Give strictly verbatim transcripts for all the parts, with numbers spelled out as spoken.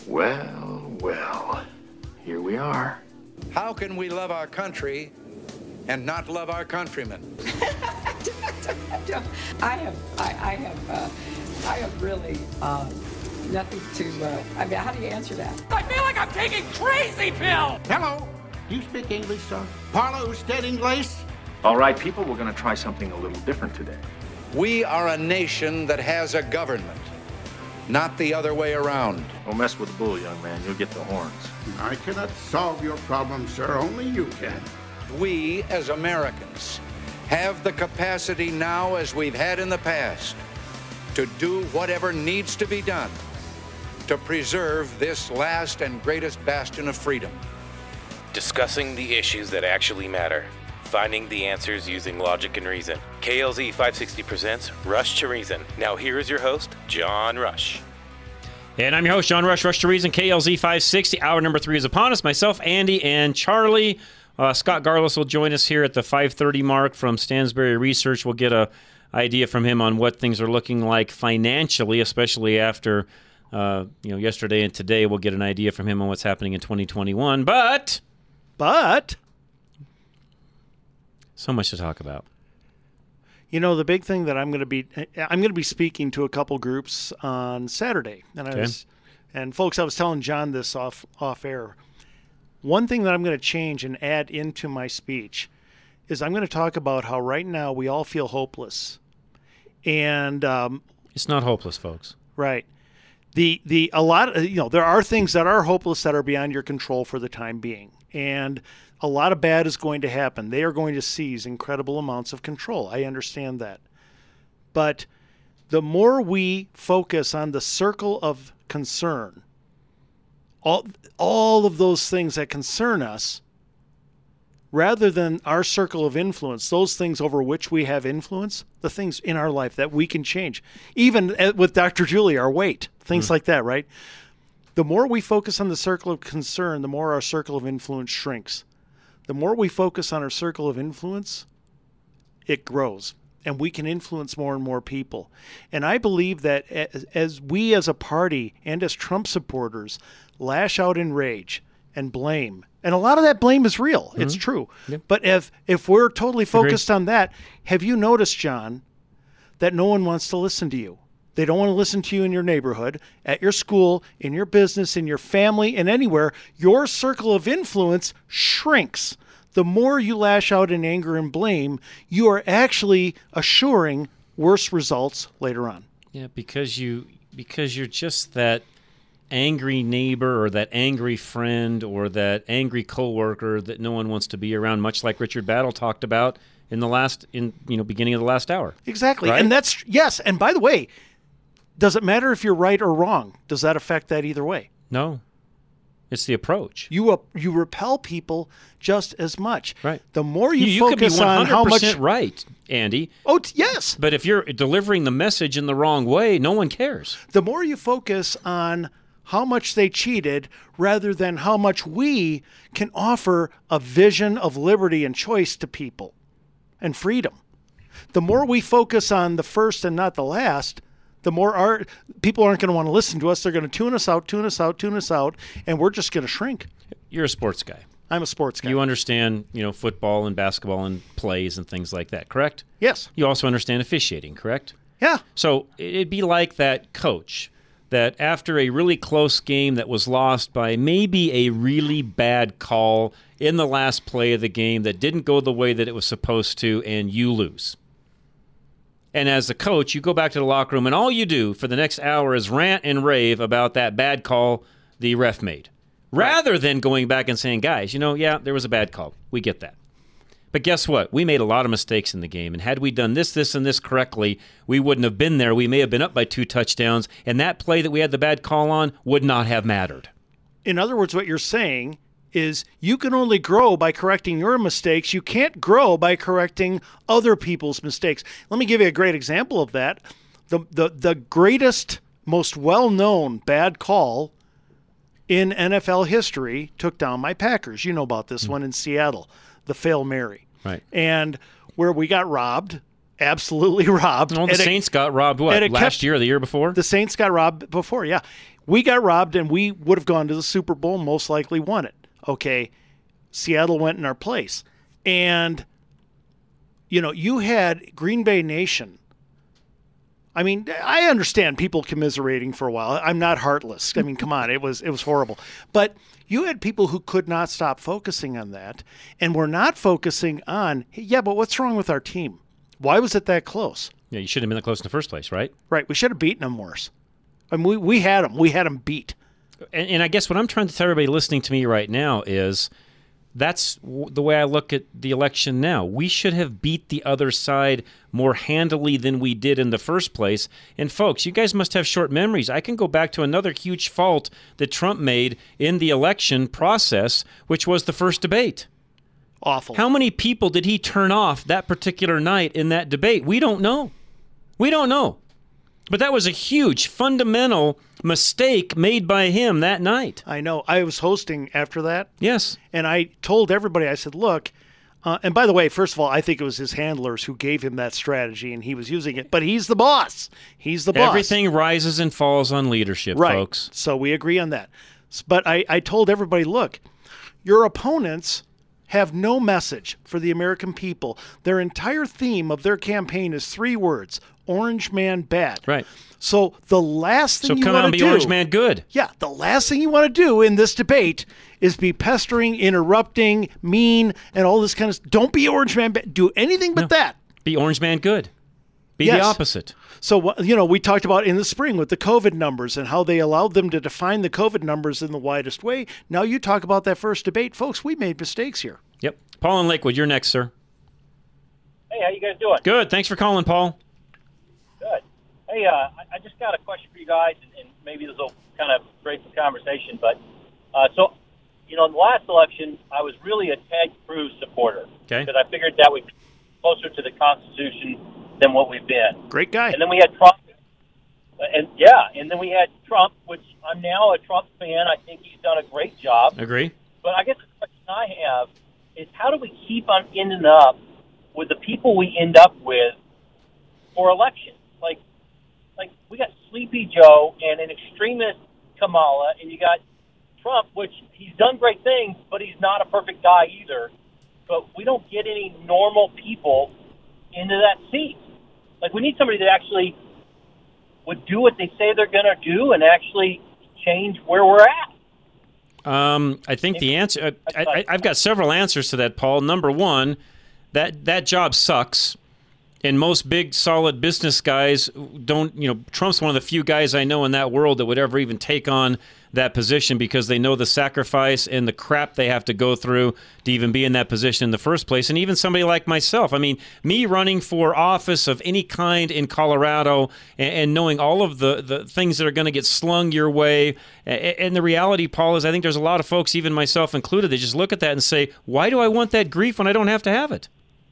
Well, well, here we are. How can we love our country and not love our countrymen? I have, I, I have, uh, I have really uh, nothing to. Uh, I mean, how do you answer that? I feel like I'm taking crazy pills. Hello. Do you speak English, sir? Parlo usted inglés? All right, people, we're going to try something a little different today. We are a nation that has a government, not the other way around. Don't mess with the bull, young man. You'll get the horns. I cannot solve your problem, sir. Only you can. We, as Americans, have the capacity now, as we've had in the past, to do whatever needs to be done to preserve this last and greatest bastion of freedom. Discussing the issues that actually matter. Finding the answers using logic and reason. K L Z five sixty presents Rush to Reason. Now here is your host, John Rush. And I'm your host, John Rush, Rush to Reason, K L Z five sixty. Hour number three is upon us. Myself, Andy, and Charlie. Uh, Scott Garlis will join us here at the five thirty mark from Stansberry Research. We'll get a idea from him on what things are looking like financially, especially after uh, you know yesterday and today. We'll get an idea from him on what's happening in twenty twenty-one. But, but, so much to talk about. You know, the big thing that I'm going to be I'm going to be speaking to a couple groups on Saturday, and I Okay. was, and folks, I was telling John this off off air. One thing that I'm going to change and add into my speech is I'm going to talk about how right now we all feel hopeless, and um, It's not hopeless, folks. right, the the a lot of, you know there are things that are hopeless that are beyond your control for the time being, and a lot of bad is going to happen. They are going to seize incredible amounts of control. I understand that. But the more we focus on the circle of concern, all, all of those things that concern us, rather than our circle of influence, those things over which we have influence, the things in our life that we can change, even with Doctor Julie, our weight, things mm. like that, right? The more we focus on the circle of concern, the more our circle of influence shrinks. The more we focus on our circle of influence, it grows, and we can influence more and more people. And I believe that as, as we as a party and as Trump supporters lash out in rage and blame, and a lot of that blame is real, mm-hmm. it's true. Yep. But if if we're totally focused Agreed. on that, have you noticed, John, that no one wants to listen to you? They don't want to listen to you in your neighborhood, at your school, in your business, in your family, and anywhere. Your circle of influence shrinks. The more you lash out in anger and blame, you are actually assuring worse results later on. Yeah, because you because you're just that angry neighbor or that angry friend or that angry coworker that no one wants to be around, much like Richard Battle talked about in the last in you know beginning of the last hour. Exactly. Right? And that's yes, and by the way, does it matter if you're right or wrong? Does that affect that either way? No. It's the approach. You uh, you repel people just as much. Right. The more you, you, you focus could be on how much right, Andy. Oh, t- yes. But if you're delivering the message in the wrong way, no one cares. The more you focus on how much they cheated rather than how much we can offer a vision of liberty and choice to people and freedom. The more we focus on the first and not the last, the more our people aren't going to want to listen to us. They're going to tune us out, tune us out, tune us out, and we're just going to shrink. You're a sports guy. I'm a sports guy. You understand, you know, football and basketball and plays and things like that, correct? Yes. You also understand officiating, correct? Yeah. So it'd be like that coach that after a really close game that was lost by maybe a really bad call in the last play of the game that didn't go the way that it was supposed to, and you lose. And as a coach, you go back to the locker room, and all you do for the next hour is rant and rave about that bad call the ref made. Rather right. than going back and saying, guys, you know, yeah, there was a bad call. We get that. But guess what? We made a lot of mistakes in the game, and had we done this, this, and this correctly, we wouldn't have been there. We may have been up by two touchdowns, and that play that we had the bad call on would not have mattered. In other words, what you're saying is you can only grow by correcting your mistakes. You can't grow by correcting other people's mistakes. Let me give you a great example of that. The the, the greatest, most well-known bad call in N F L history took down my Packers. You know about this mm-hmm. one in Seattle, the Fail Mary. Right. And where we got robbed, absolutely robbed. Well, the And it- Saints got robbed, what, and it last kept- year or the year before? The Saints got robbed before, yeah. We got robbed, and we would have gone to the Super Bowl, most likely won it. Okay, Seattle went in our place. And, you know, you had Green Bay Nation. I mean, I understand people commiserating for a while. I'm not heartless. I mean, come on, it was it was horrible. But you had people who could not stop focusing on that, and were not focusing on, hey, yeah, but what's wrong with our team? Why was it that close? Yeah, you shouldn't have been that close in the first place, right? Right, we should have beaten them worse. I mean, we, we had them. We had them beat. And, and I guess what I'm trying to tell everybody listening to me right now is that's w- the way I look at the election now. We should have beat the other side more handily than we did in the first place. And folks, you guys must have short memories. I can go back to another huge fault that Trump made in the election process, which was the first debate. Awful. How many people did he turn off that particular night in that debate? We don't know. We don't know. But that was a huge, fundamental mistake made by him that night. I know. I was hosting after that. Yes. And I told everybody, I said, look, uh, and by the way, first of all, I think it was his handlers who gave him that strategy, and he was using it. But he's the boss. He's the boss. Everything rises and falls on leadership, right. folks. So we agree on that. S- But I, I told everybody, look, your opponents have no message for the American people. Their entire theme of their campaign is three words: Orange Man bad. Right. So the last thing So you come want on, to be do, Orange Man good. yeah, the last thing you want to do in this debate is be pestering, interrupting, mean, and all this kind of. Don't be Orange Man bad. Do anything but No. that. Be Orange Man good. Be Yes. the opposite. So, you know, we talked about in the spring with the COVID numbers and how they allowed them to define the COVID numbers in the widest way. Now you talk about that first debate. Folks, we made mistakes here. Yep. Paul in Lakewood, you're next, sir. Hey, how you guys doing? Good. Thanks for calling, Paul. Good. Hey, uh, I, I just got a question for you guys, and, and maybe this will kind of create some conversation. But uh, so, you know, in the last election, I was really a Ted Cruz supporter Okay. because I figured that would be closer to the Constitution than what we've been. Great guy. And then we had Trump, and yeah, and then we had Trump, which I'm now a Trump fan. I think he's done a great job. Agree. But I guess the question I have is, how do we keep on ending up with the people we end up with for elections? Like, like we got Sleepy Joe and an extremist Kamala, and you got Trump, which he's done great things, but he's not a perfect guy either. But we don't get any normal people into that seat. Like, we need somebody that actually would do what they say they're going to do and actually change where we're at. Um, I think the answer. I, I, I've got several answers to that, Paul. Number one, that that job sucks, and most big, solid business guys don't. You know, Trump's one of the few guys I know in that world that would ever even take on that position because they know the sacrifice and the crap they have to go through to even be in that position in the first place. And even somebody like myself, I mean, me running for office of any kind in Colorado and, and knowing all of the, the things that are going to get slung your way. And, and the reality, Paul, is I think there's a lot of folks, even myself included, that just look at that and say, why do I want that grief when I don't have to have it?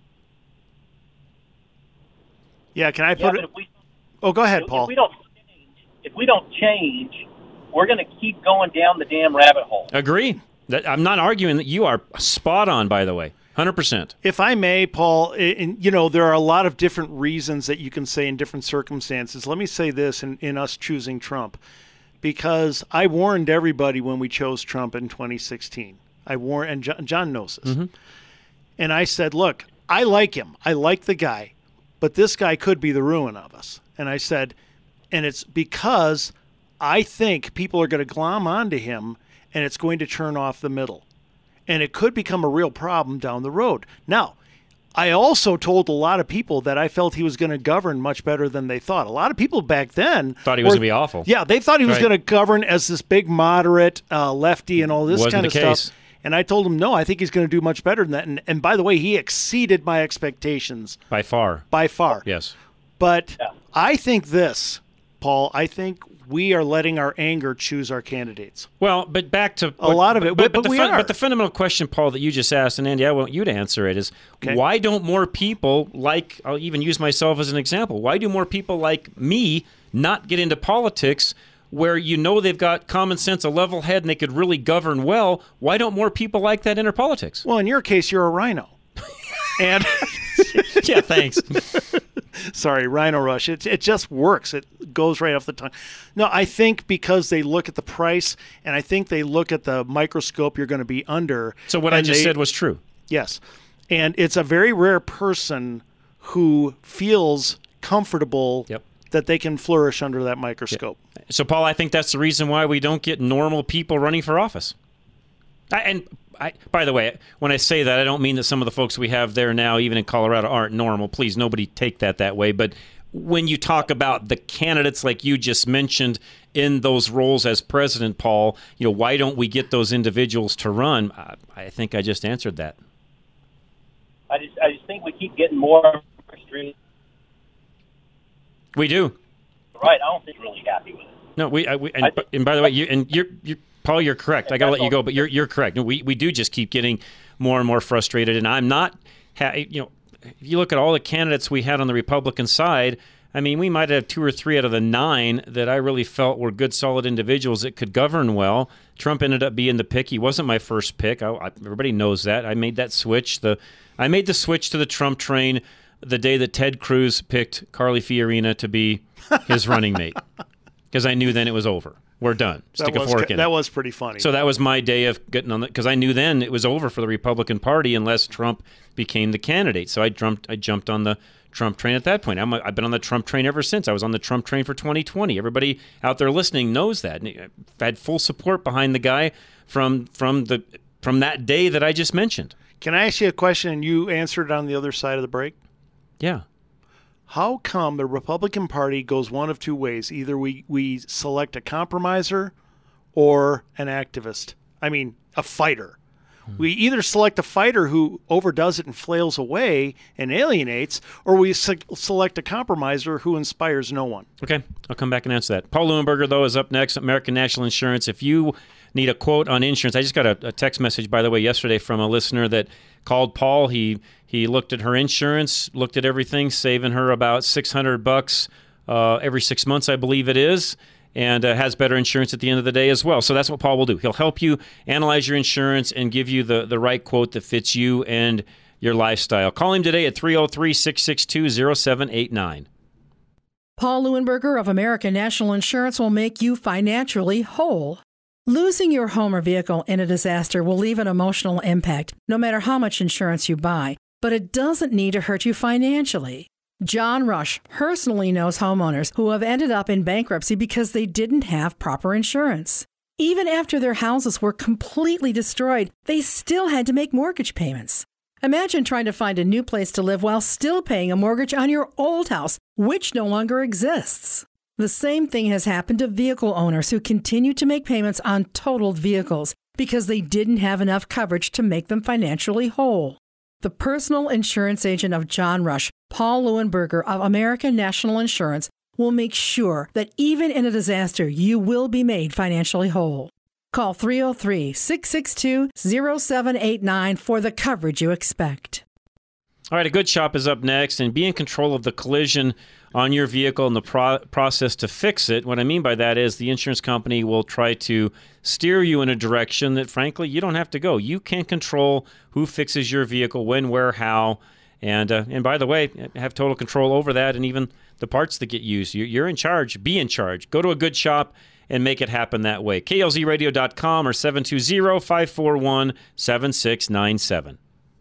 Yeah, can I Yeah, put but it? if we, Oh, go ahead, if Paul. we don't change, if we don't change, we're going to keep going down the damn rabbit hole. Agree. That, I'm not arguing that you are spot on, by the way. one hundred percent. If I may, Paul, and, you know, there are a lot of different reasons that you can say in different circumstances. Let me say this in, in us choosing Trump, because I warned everybody when we chose Trump in twenty sixteen. I warned, and John, John knows this. Mm-hmm. And I said, look, I like him. I like the guy, but this guy could be the ruin of us. And I said, and it's because I think people are going to glom onto him, and it's going to turn off the middle. And it could become a real problem down the road. Now, I also told a lot of people that I felt he was going to govern much better than they thought. A lot of people back then Thought he was were- going to be awful. Yeah, they thought he was Right. going to govern as this big moderate uh, lefty and all this Wasn't kind the of case. stuff. And I told him, no, I think he's going to do much better than that. And, and by the way, he exceeded my expectations By far. by far. Yes. But Yeah. I think this, Paul, I think we are letting our anger choose our candidates. Well, but back to A lot of it, but- but the we fun- are. but the fundamental question, Paul, that you just asked, and Andy, I want you to answer it, is Okay. why don't more people like? I'll even use myself as an example. Why do more people like me not get into politics, where you know they've got common sense, a level head, and they could really govern well? Why don't more people like that enter politics? Well, in your case, you're a rhino. And Yeah, thanks. Sorry, Rhino Rush. It, it just works. It goes right off the tongue. No, I think because they look at the price, and I think they look at the microscope you're going to be under. So what I just they, said was true. Yes. And it's a very rare person who feels comfortable yep. that they can flourish under that microscope. Yep. So, Paul, I think that's the reason why we don't get normal people running for office. I, and I, by the way, when I say that, I don't mean that some of the folks we have there now, even in Colorado, aren't normal. Please, nobody take that that way. But when you talk about the candidates like you just mentioned in those roles as president, Paul, you know, why don't we get those individuals to run? I, I think I just answered that. I just, I just think we keep getting more frustrated. We do. Right. I don't think we're really happy with it. No, we, I, we and, think, and by the way, you and you're, you're Paul, you're correct. I got to let you go, but you're you're correct. We we do just keep getting more and more frustrated, and I'm not. You know, if you look at all the candidates we had on the Republican side, I mean, we might have two or three out of the nine that I really felt were good, solid individuals that could govern well. Trump ended up being the pick. He wasn't my first pick. I, I, everybody knows that. I made that switch. The I made the switch to the Trump train the day that Ted Cruz picked Carly Fiorina to be his running mate, because I knew then it was over. We're done. Stick that a was, fork in That it. was pretty funny. So that was my day of getting on the, because I knew then it was over for the Republican Party unless Trump became the candidate. So I jumped, I jumped on the Trump train at that point. I'm, I've been on the Trump train ever since. I was on the Trump train for twenty twenty. Everybody out there listening knows that. And I've had full support behind the guy from from the from that day that I just mentioned. Can I ask you a question and you answered it on the other side of the break? Yeah. How come the Republican Party goes one of two ways? Either we, we select a compromiser or an activist. I mean, a fighter. Hmm. We either select a fighter who overdoes it and flails away and alienates, or we se- select a compromiser who inspires no one. Okay, I'll come back and answer that. Paul Leuenberger, though, is up next, American National Insurance. If you need a quote on insurance, I just got a, a text message, by the way, yesterday from a listener that called Paul. He he looked at her insurance, looked at everything, saving her about six hundred bucks uh, every six months, I believe it is, and uh, has better insurance at the end of the day as well. So that's what Paul will do. He'll help you analyze your insurance and give you the, the right quote that fits you and your lifestyle. Call him today at three oh three, six six two, oh seven eight nine. Paul Leuenberger of American National Insurance will make you financially whole. Losing your home or vehicle in a disaster will leave an emotional impact, no matter how much insurance you buy, but it doesn't need to hurt you financially. John Rush personally knows homeowners who have ended up in bankruptcy because they didn't have proper insurance. Even after their houses were completely destroyed, they still had to make mortgage payments. Imagine trying to find a new place to live while still paying a mortgage on your old house, which no longer exists. The same thing has happened to vehicle owners who continue to make payments on totaled vehicles because they didn't have enough coverage to make them financially whole. The personal insurance agent of John Rush, Paul Leuenberger of American National Insurance, will make sure that even in a disaster, you will be made financially whole. Call three oh three, six six two, oh seven eight nine for the coverage you expect. All right, A Good Shop is up next, and be in control of the collision on your vehicle and the pro- process to fix it. What I mean by that is the insurance company will try to steer you in a direction that, frankly, you don't have to go. You can control who fixes your vehicle, when, where, how, and uh, and by the way, have total control over that and even the parts that get used. You're in charge. Be in charge. Go to A Good Shop and make it happen that way. K L Z radio dot com or seven two zero, five four one, seven six nine seven.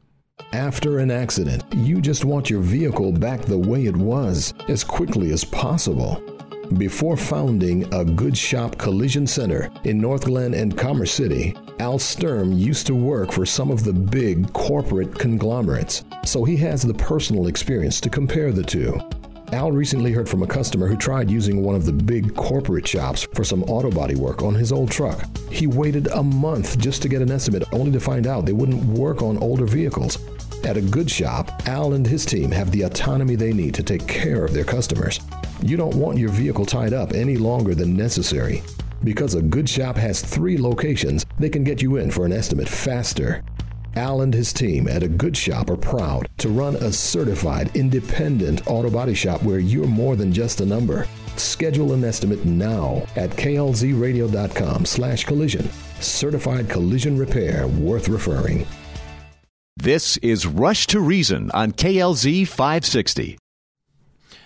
After an accident, you just want your vehicle back the way it was as quickly as possible. Before founding A Good Shop Collision Center in North Glen and Commerce City, Al Sturm used to work for some of the big corporate conglomerates, so he has the personal experience to compare the two. Al recently heard from a customer who tried using one of the big corporate shops for some auto body work on his old truck. He waited a month just to get an estimate, only to find out they wouldn't work on older vehicles. At A Good Shop, Al and his team have the autonomy they need to take care of their customers. You don't want your vehicle tied up any longer than necessary. Because A Good Shop has three locations, they can get you in for an estimate faster. Al and his team at A Good Shop are proud to run a certified, independent auto body shop where you're more than just a number. Schedule an estimate now at K L Z radio dot com slash collision. Certified collision repair worth referring. This is Rush to Reason on K L Z five sixty.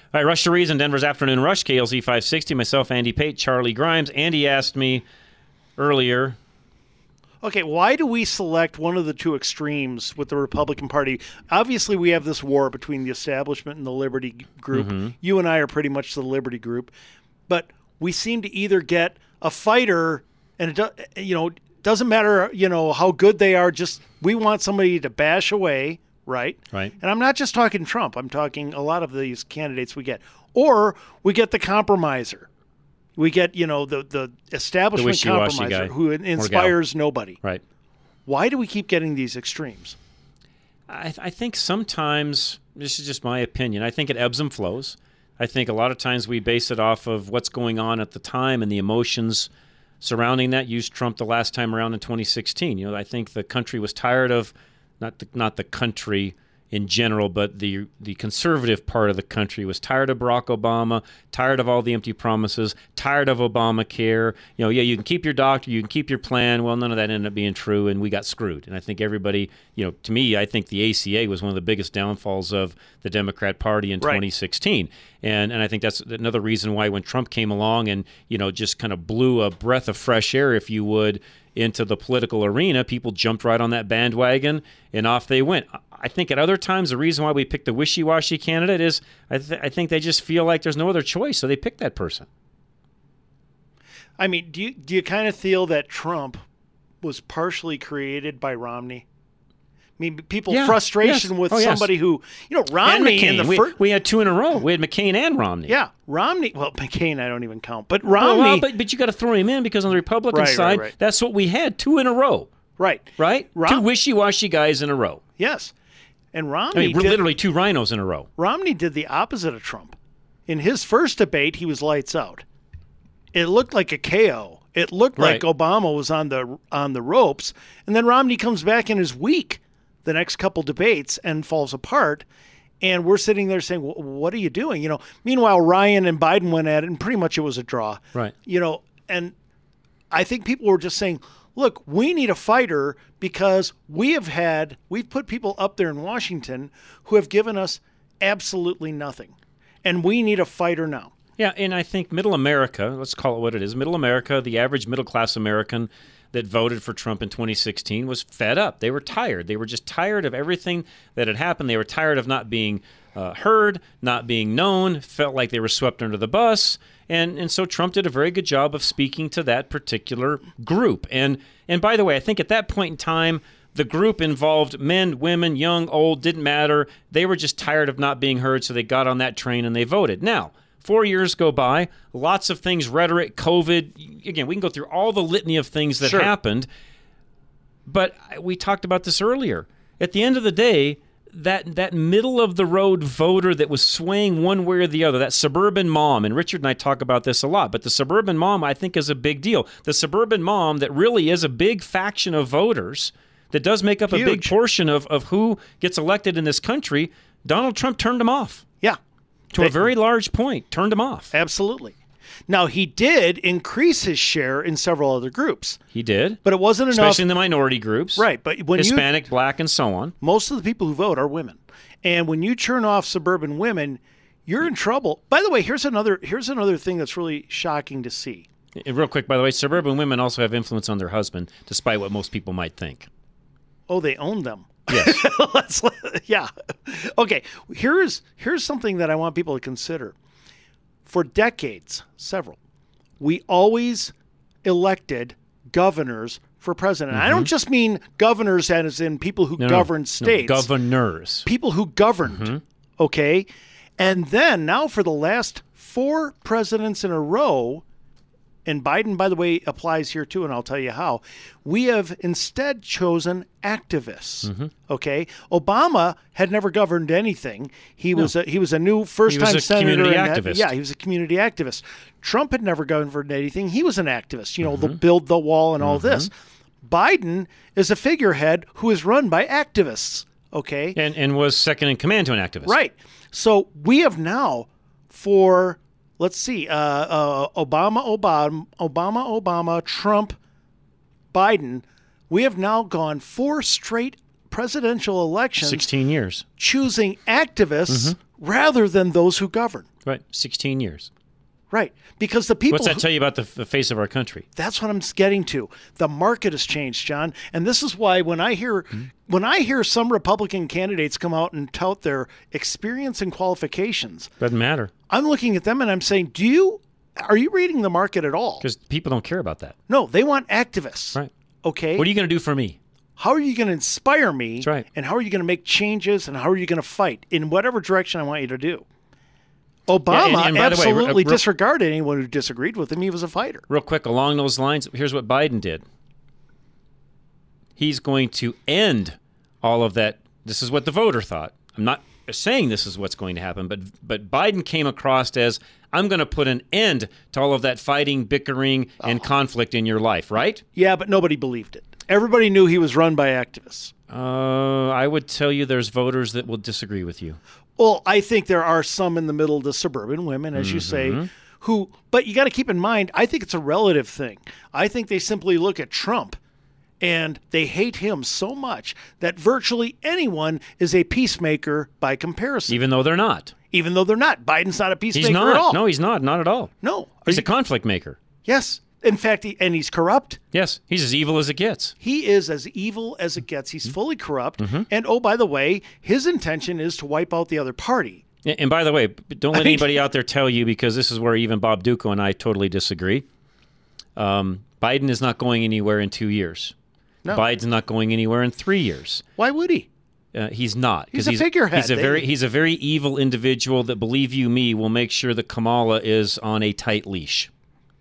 All right, Rush to Reason, Denver's Afternoon Rush, K L Z five sixty. Myself, Andy Pate, Charlie Grimes. Andy asked me earlier. Okay, why do we select one of the two extremes with the Republican Party? Obviously, we have this war between the establishment and the Liberty group. Mm-hmm. You and I are pretty much the Liberty group. But we seem to either get a fighter, and it do, you know, doesn't matter, you know, how good they are, just we want somebody to bash away, right? Right. And I'm not just talking Trump. I'm talking a lot of these candidates we get. Or we get the compromiser. We get, you know, the, the establishment the wishy-washy compromiser guy. who inspires nobody. Right. Why do we keep getting these extremes? I, I think sometimes, this is just my opinion, I think it ebbs and flows. I think a lot of times we base it off of what's going on at the time and the emotions surrounding that. Used Trump the last time around in twenty sixteen. You know, I think the country was tired of, not the, not the country in general, but the the conservative part of the country was tired of Barack Obama, tired of all the empty promises, tired of Obamacare. You know, yeah, you can keep your doctor, you can keep your plan. Well, none of that ended up being true, and we got screwed. And I think everybody, you know, to me, I think the A C A was one of the biggest downfalls of the Democrat Party in Right. twenty sixteen. And and I think that's another reason why when Trump came along and, you know, just kind of blew a breath of fresh air, if you would, into the political arena, people jumped right on that bandwagon and off they went. I think at other times the reason why we pick the wishy-washy candidate is I, th- I think they just feel like there's no other choice, so they pick that person. I mean, do you do you kind of feel that Trump was partially created by Romney? I mean, people Yeah, frustration yes. with Oh, yes. somebody who, you know, And Romney in McCain. the we, first. we had two in a row. We had McCain and Romney. Yeah, Romney. Well, McCain, I don't even count, but Oh, Romney. well, but, but you got to throw him in because on the Republican Right, right, side, right. that's what we had, two in a row. Right. Right? Rom- two wishy-washy guys in a row. Yes, and I Romney. mean, we're did, literally two rhinos in a row. Romney did the opposite of Trump. In his first debate, he was lights out. It looked like a K O. It looked like Right. Obama was on the on the ropes, and then Romney comes back and is weak the next couple debates and falls apart. And we're sitting there saying, well, "What are you doing?" You know. Meanwhile, Ryan and Biden went at it, and pretty much it was a draw. Right. You know, and I think people were just saying, "Look, we need a fighter because we have had we've put people up there in Washington who have given us absolutely nothing, and we need a fighter now." Yeah, and I think middle America, let's call it what it is, middle America, the average middle-class American that voted for Trump in twenty sixteen was fed up. They were tired. They were just tired of everything that had happened. They were tired of not being uh, heard, not being known, felt like they were swept under the bus. And and so Trump did a very good job of speaking to that particular group. And and by the way, I think at that point in time, the group involved men, women, young, old, didn't matter. They were just tired of not being heard, so they got on that train and they voted. Now, four years go by, lots of things, rhetoric, COVID. Again, we can go through all the litany of things that Sure. happened. But we talked about this earlier. At the end of the day, that that middle-of-the-road voter that was swaying one way or the other, that suburban mom, and Richard and I talk about this a lot, but the suburban mom, I think, is a big deal. The suburban mom that really is a big faction of voters that does make up Huge. a big portion of, of who gets elected in this country, Donald Trump turned them off. Yeah. To They- a very large point, turned him off. Absolutely. Now, he did increase his share in several other groups, He did. but it wasn't enough. Especially in the minority groups. Right, but when you Hispanic, black, and so on. most of the people who vote are women. And when you turn off suburban women, you're in trouble. By the way, here's another here's another thing that's really shocking to see. And real quick, by the way, suburban women also have influence on their husband, despite what most people might think. Oh, they own them. Yes. Let's, yeah. Okay, here's here's something that I want people to consider. For decades, several, we always elected governors for president. I don't just mean governors as in people who No, no, govern no, states. governors. People who governed, okay? And then now for the last four presidents in a row, and Biden, by the way, applies here too, and I'll tell you how, we have instead chosen activists, okay? Obama had never governed anything. He was a, he was a new first-time a senator. community and had- activist. yeah, he was a community activist. Trump had never governed anything. He was an activist, you know, the build the wall and all this. Biden is a figurehead who is run by activists, okay? And, and was second in command to an activist. Right. So we have now for, let's see, uh, uh, Obama, Obama, Obama, Obama, Trump, Biden, we have now gone four straight presidential elections sixteen years. choosing activists rather than those who govern. Right, sixteen years. Right, because the people... What's that who, tell you about the, the face of our country? That's what I'm getting to. The market has changed, John, and this is why when I hear mm-hmm. when I hear some Republican candidates come out and tout their experience and qualifications... Doesn't matter. I'm looking at them and I'm saying, do you... Are you reading the market at all? Because people don't care about that. No, they want activists. Right. Okay? What are you going to do for me? How are you going to inspire me? That's right. And how are you going to make changes? And how are you going to fight in whatever direction I want you to do? Obama yeah, and, and absolutely way, real, disregarded anyone who disagreed with him. He was a fighter. Real quick, along those lines, here's what Biden did. He's going to end all of that. This is what the voter thought. I'm not saying this is what's going to happen, but but Biden came across as, I'm going to put an end to all of that fighting, bickering, and oh. conflict in your life, right? Yeah, but nobody believed it. Everybody knew he was run by activists. Uh, I would tell you there's voters that will disagree with you. Well, I think there are some in the middle, the suburban women, as mm-hmm. you say, who, but you got to keep in mind, I think it's a relative thing. I think they simply look at Trump and they hate him so much that virtually anyone is a peacemaker by comparison. Even though they're not. Even though they're not. Biden's not a peacemaker he's not. at all. No, he's not. Not at all. No. He's you, a conflict maker. Yes. In fact, he, and he's corrupt. Yes, he's as evil as it gets. He is as evil as it gets. He's fully corrupt. Mm-hmm. And, oh, by the way, his intention is to wipe out the other party. And by the way, don't let anybody out there tell you, because this is where even Bob Duco and I totally disagree. Um, Biden is not going anywhere in two years. No. Biden's not going anywhere in three years. Why would he? Uh, he's not. He's a he's, figurehead. He's a very he's a very evil individual that, believe you me, will make sure that Kamala is on a tight leash.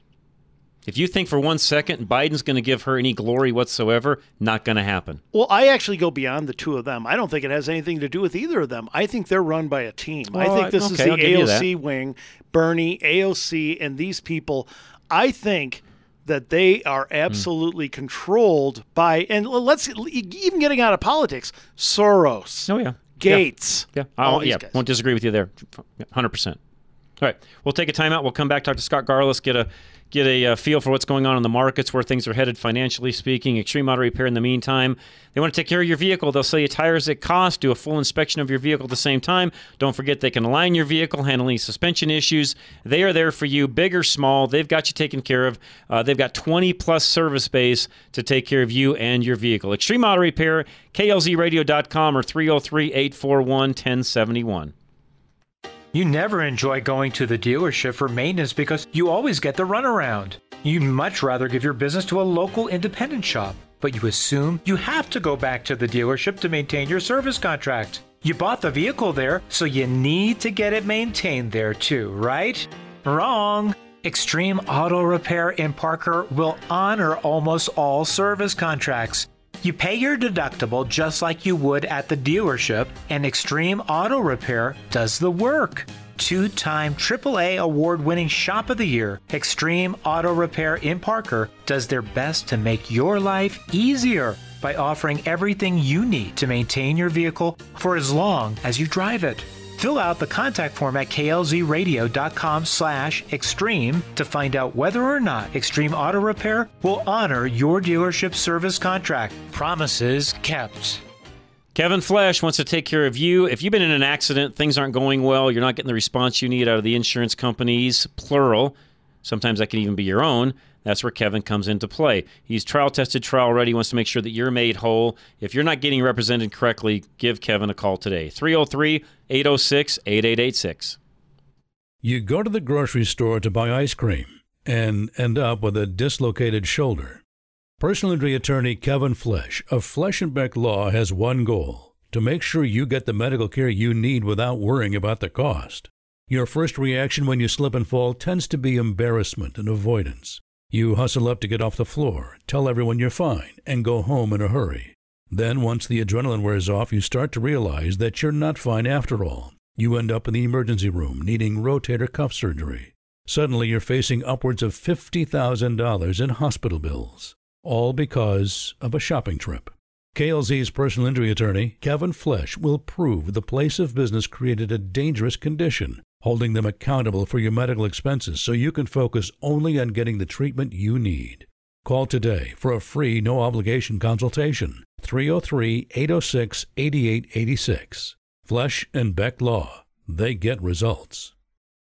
If you think for one second Biden's going to give her any glory whatsoever, not going to happen. Well, I actually go beyond the two of them. I don't think it has anything to do with either of them. I think they're run by a team. Well, I think this okay, is the A O C wing, Bernie, A O C, and these people. I think that they are absolutely mm. controlled by, and let's even getting out of politics, Soros. Oh, yeah. Gates. Yeah, yeah. I'll, yeah. Won't disagree with you there. one hundred percent. All right. We'll take a timeout. We'll come back, talk to Scott Garlis, get a get a uh, feel for what's going on in the markets, where things are headed financially speaking. Extreme Auto Repair in the meantime. They want to take care of your vehicle. They'll sell you tires at cost, do a full inspection of your vehicle at the same time. Don't forget they can align your vehicle, handle any suspension issues. They are there for you, big or small. They've got you taken care of. Uh, they've got twenty plus service bays to take care of you and your vehicle. Extreme Auto Repair, K L Z radio dot com or three oh three, eight four one, one oh seven one. You never enjoy going to the dealership for maintenance because you always get the runaround. You'd much rather give your business to a local independent shop, but you assume you have to go back to the dealership to maintain your service contract. You bought the vehicle there, so you need to get it maintained there too, right? Wrong! Extreme Auto Repair in Parker will honor almost all service contracts. You pay your deductible just like you would at the dealership, and Extreme Auto Repair does the work. Two-time triple A award-winning Shop of the Year, Extreme Auto Repair in Parker does their best to make your life easier by offering everything you need to maintain your vehicle for as long as you drive it. Fill out the contact form at K L Z radio dot com slash extreme to find out whether or not Extreme Auto Repair will honor your dealership service contract. Promises kept. Kevin Flesh wants to take care of you. If you've been in an accident, things aren't going well, you're not getting the response you need out of the insurance companies, plural. Sometimes that can even be your own. That's where Kevin comes into play. He's trial-tested, trial-ready, wants to make sure that you're made whole. If you're not getting represented correctly, give Kevin a call today. three oh three, eight oh six, eight eight eight six. You go to the grocery store to buy ice cream and end up with a dislocated shoulder. Personal injury attorney Kevin Flesh of Flesh and Beck Law has one goal: to make sure you get the medical care you need without worrying about the cost. Your first reaction when you slip and fall tends to be embarrassment and avoidance. You hustle up to get off the floor, tell everyone you're fine, and go home in a hurry. Then, once the adrenaline wears off, you start to realize that you're not fine after all. You end up in the emergency room needing rotator cuff surgery. Suddenly, you're facing upwards of fifty thousand dollars in hospital bills, all because of a shopping trip. K L Z's personal injury attorney, Kevin Flesh, will prove the place of business created a dangerous condition, holding them accountable for your medical expenses so you can focus only on getting the treatment you need. Call today for a free, no-obligation consultation. three oh three, eight oh six, eight eight eight six. Flesh and Beck Law. They get results.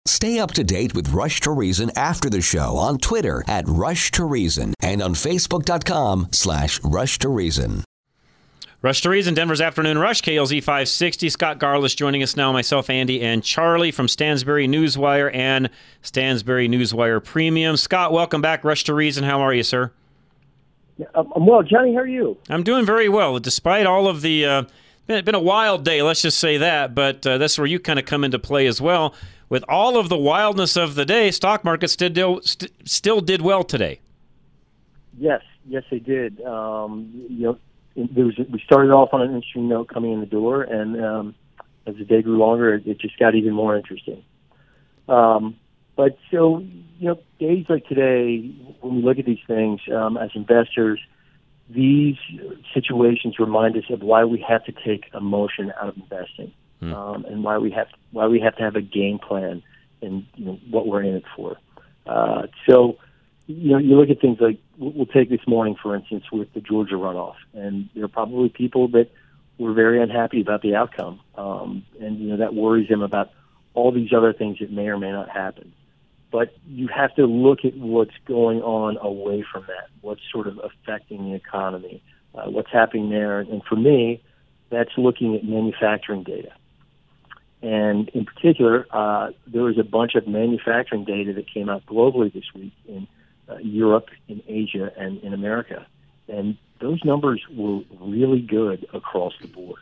Stay up to date with Rush to Reason after the show on Twitter at Rush to Reason and on Facebook.com slash Rush to Reason. Rush to Reason, Denver's Afternoon Rush, K L Z five sixty. Scott Garlish joining us now, myself, Andy, and Charlie from Stansberry Newswire and Stansberry Newswire Premium. Scott, welcome back. Rush to Reason, how are you, sir? I'm well. Johnny, how are you? I'm doing very well, despite all of the... Uh, it's been a wild day, let's just say that, but uh, that's where you kind of come into play as well. With all of the wildness of the day, stock market still, st- still did well today. Yes, yes, they did. Um, you know, There was, we started off on an interesting note coming in the door, and um, as the day grew longer, it, it just got even more interesting. Um, but so, you know, days like today, when we look at these things um, as investors, these situations remind us of why we have to take emotion out of investing, mm. um, and why we have why we have to have a game plan and, you know, what we're in it for. Uh, so. You know, you look at things like, we'll take this morning, for instance, with the Georgia runoff, and there are probably people that were very unhappy about the outcome, um, and, you know, that worries them about all these other things that may or may not happen. But you have to look at what's going on away from that, what's sort of affecting the economy, uh, what's happening there. And for me, that's looking at manufacturing data. And in particular, uh, there was a bunch of manufacturing data that came out globally this week in Uh, Europe, in Asia, and in America. And those numbers were really good across the board.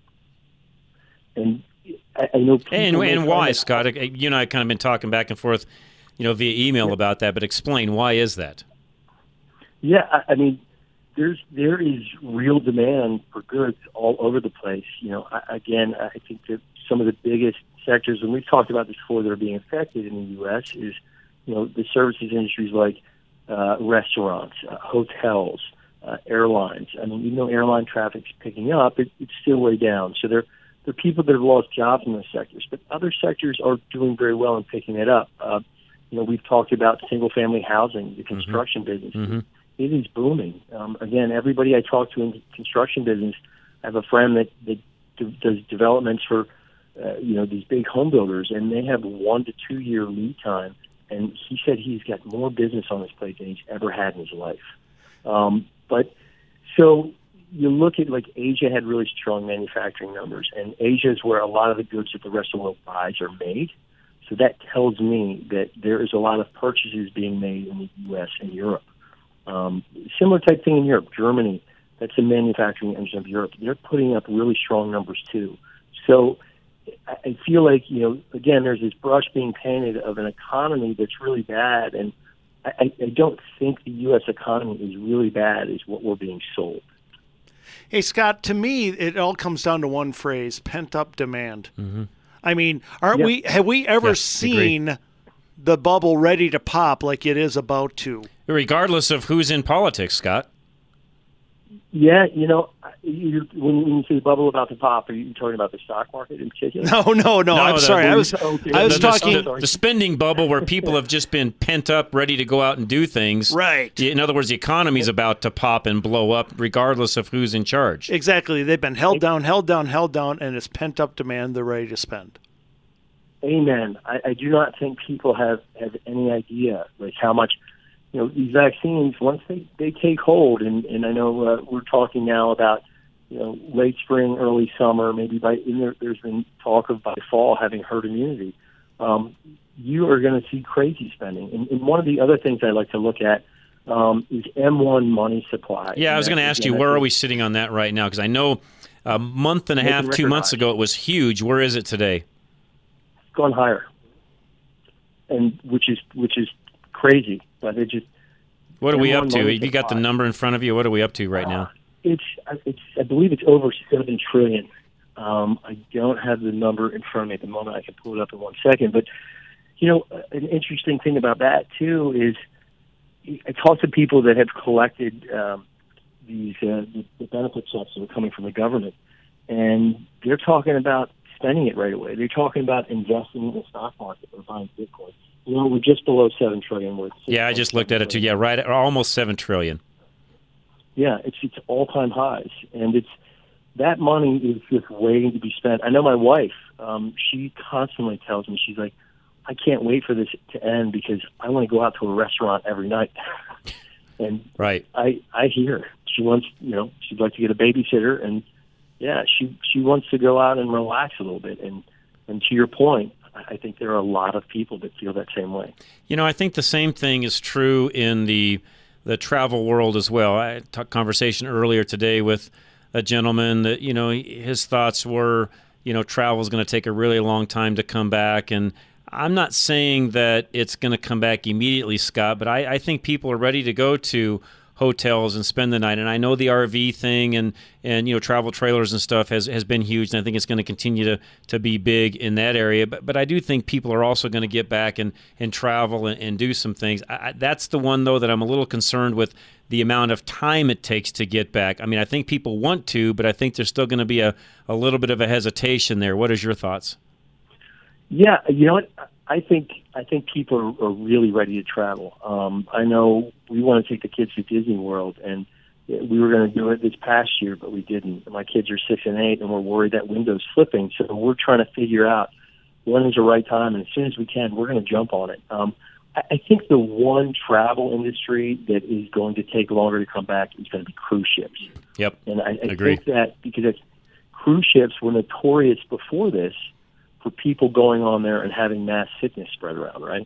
And I, I know people... And, and why, Scott? You and I have kind of been talking back and forth, you know, via email yeah. about that, but explain, why is that? Yeah, I, I mean, there's there is real demand for goods all over the place. You know, I, again, I think that some of the biggest sectors, and we've talked about this before, that are being affected in the U S is, you know, the services industries like Uh, restaurants, uh, hotels, uh, airlines. I mean, even though airline traffic's picking up, it, it's still way down. So there, there are people that have lost jobs in those sectors, but other sectors are doing very well in picking it up. Uh, you know, we've talked about single-family housing, the construction mm-hmm. business. Mm-hmm. It is booming. Um, again, everybody I talk to in the construction business, I have a friend that, that d- does developments for, uh, you know, these big home builders, and they have one to two-year lead time. And he said he's got more business on his plate than he's ever had in his life. Um, but so you look at, like, Asia had really strong manufacturing numbers, and Asia is where a lot of the goods that the rest of the world buys are made. So that tells me that there is a lot of purchases being made in the U S and Europe. Um, similar type thing in Europe. Germany, that's the manufacturing engine of Europe. They're putting up really strong numbers too. So I feel like, you know, again, there's this brush being painted of an economy that's really bad, and I, I don't think the U S economy is really bad is what we're being sold. Hey, Scott, to me, it all comes down to one phrase, pent-up demand. Mm-hmm. I mean, aren't yeah. we? Have we ever yeah, seen agree. the bubble ready to pop like it is about to? Regardless of who's in politics, Scott. Yeah, you know, you, when you say bubble about to pop, are you talking about the stock market in particular? No, no, no. no I'm the, sorry. I was, okay. I was the, talking the, the spending bubble where people have just been pent up, ready to go out and do things. Right. In other words, the economy's about to pop and blow up, regardless of who's in charge. Exactly. They've been held down, held down, held down, and it's pent up demand. They're ready to spend. Amen. I, I do not think people have, have any idea like how much. You know, these vaccines, once they, they take hold, and, and I know uh, we're talking now about, you know, late spring, early summer, maybe by, and there, there's been talk of by fall having herd immunity, um, you are going to see crazy spending. And, and one of the other things I like to look at um, is M one money supply. Yeah, I was going to ask you, where are we sitting on that right now? Because I know a month and a half, two months ago, it was huge. Where is it today? It's gone higher, and which is which is crazy. But it just. What are we up to? Have you got the number in front of you? What are we up to right now? Uh, it's, it's, I believe it's over seven trillion. Um, I don't have the number in front of me at the moment. I can pull it up in one second. But, you know, an interesting thing about that, too, is I talked to people that have collected um, these uh, the, the benefit checks that are coming from the government, and they're talking about spending it right away. They're talking about investing in the stock market or buying Bitcoin. You know, we're just below seven trillion dollars. Yeah, I just looked at it too. Yeah, right, almost seven trillion dollars. Yeah, it's it's all-time highs, and it's that money is just waiting to be spent. I know my wife; um, she constantly tells me, she's like, I can't wait for this to end because I want to go out to a restaurant every night. And right. I, I hear she wants, you know, she'd like to get a babysitter, and yeah, she she wants to go out and relax a little bit. And and to your point, I think there are a lot of people that feel that same way. You know, I think the same thing is true in the the travel world as well. I had a conversation earlier today with a gentleman that, you know, his thoughts were, you know, travel is going to take a really long time to come back. And I'm not saying that it's going to come back immediately, Scott, but I, I think people are ready to go to hotels and spend the night. And I know the R V thing and, and you know, travel trailers and stuff has, has been huge, and I think it's going to continue to, to be big in that area. But but I do think people are also going to get back and, and travel and, and do some things. I, that's the one, though, that I'm a little concerned with, the amount of time it takes to get back. I mean, I think people want to, but I think there's still going to be a, a little bit of a hesitation there. What is your thoughts? Yeah, you know what? I think I think people are, are really ready to travel. Um, I know we want to take the kids to Disney World, and we were going to do it this past year, but we didn't. My kids are six and eight, and we're worried that window's flipping. So we're trying to figure out when is the right time, and as soon as we can, we're going to jump on it. Um, I, I think the one travel industry that is going to take longer to come back is going to be cruise ships. Yep, and I, I Agree. think that because it's, cruise ships were notorious before this for people going on there and having mass sickness spread around, right?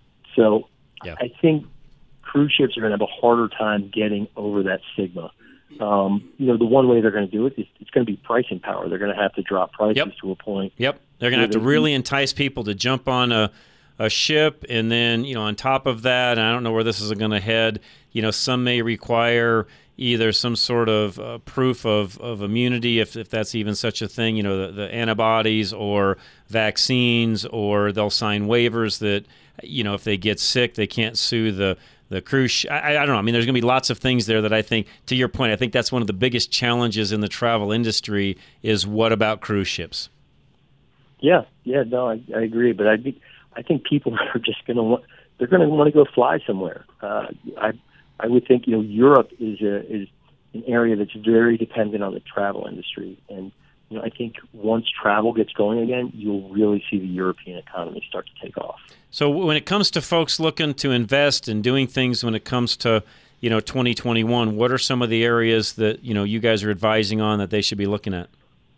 So yeah. I think cruise ships are going to have a harder time getting over that stigma. Um, you know, the one way they're going to do it is it's going to be pricing power. They're going to have to drop prices Yep. to a point. Yep, they're going to have to really entice people to jump on a a ship, and then, you know, on top of that, and I don't know where this is going to head, you know, some may require either some sort of uh, proof of, of immunity, if, if that's even such a thing, you know, the, the antibodies or vaccines, or they'll sign waivers that, you know, if they get sick, they can't sue the, the cruise. Sh- I, I don't know. I mean, there's going to be lots of things there that I think, to your point, I think that's one of the biggest challenges in the travel industry is what about cruise ships? Yeah, yeah, no, I, I agree. But I, I think people are just going to want, they're going to want to go fly somewhere. Uh, I I would think, you know, Europe is a, is an area that's very dependent on the travel industry. And, you know, I think once travel gets going again, you'll really see the European economy start to take off. So when it comes to folks looking to invest and doing things when it comes to, you know, twenty twenty-one, what are some of the areas that, you know, you guys are advising on that they should be looking at?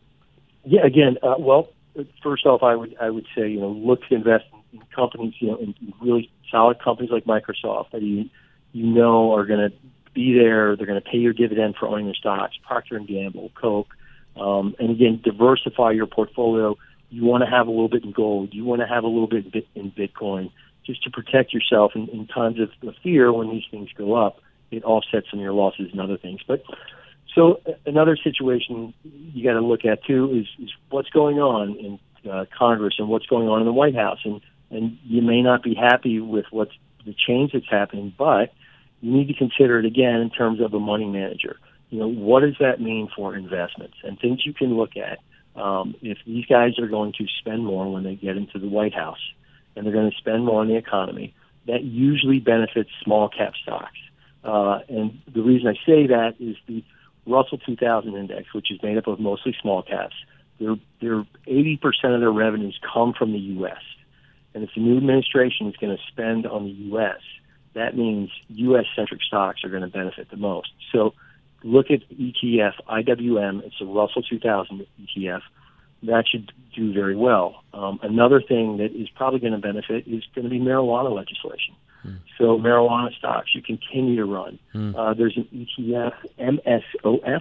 Yeah, again, uh, well, first off, I would I would say, you know, look to invest in companies, you know, in really solid companies like Microsoft that you you know are going to be there. They're going to pay your dividend for owning their stocks, Procter and Gamble, Coke. Um, and again, diversify your portfolio. You want to have a little bit in gold. You want to have a little bit in Bitcoin just to protect yourself in, in times of fear when these things go up. It offsets some of your losses and other things. But so another situation you got to look at, too, is, is what's going on in uh, Congress and what's going on in the White House. And, and you may not be happy with what's the change that's happening, but you need to consider it again in terms of a money manager. You know, what does that mean for investments and things you can look at? Um, if these guys are going to spend more when they get into the White House and they're going to spend more on the economy, that usually benefits small cap stocks. Uh, and the reason I say that is the Russell two thousand index, which is made up of mostly small caps, they're, they're eighty percent of their revenues come from the U S. And if the new administration is going to spend on the U S, that means U S-centric stocks are going to benefit the most. So look at E T F, I W M, it's a Russell two thousand E T F. That should do very well. Um, another thing that is probably going to benefit is going to be marijuana legislation. Hmm. So marijuana stocks you continue to run. Hmm. Uh, there's an E T F, M S O S.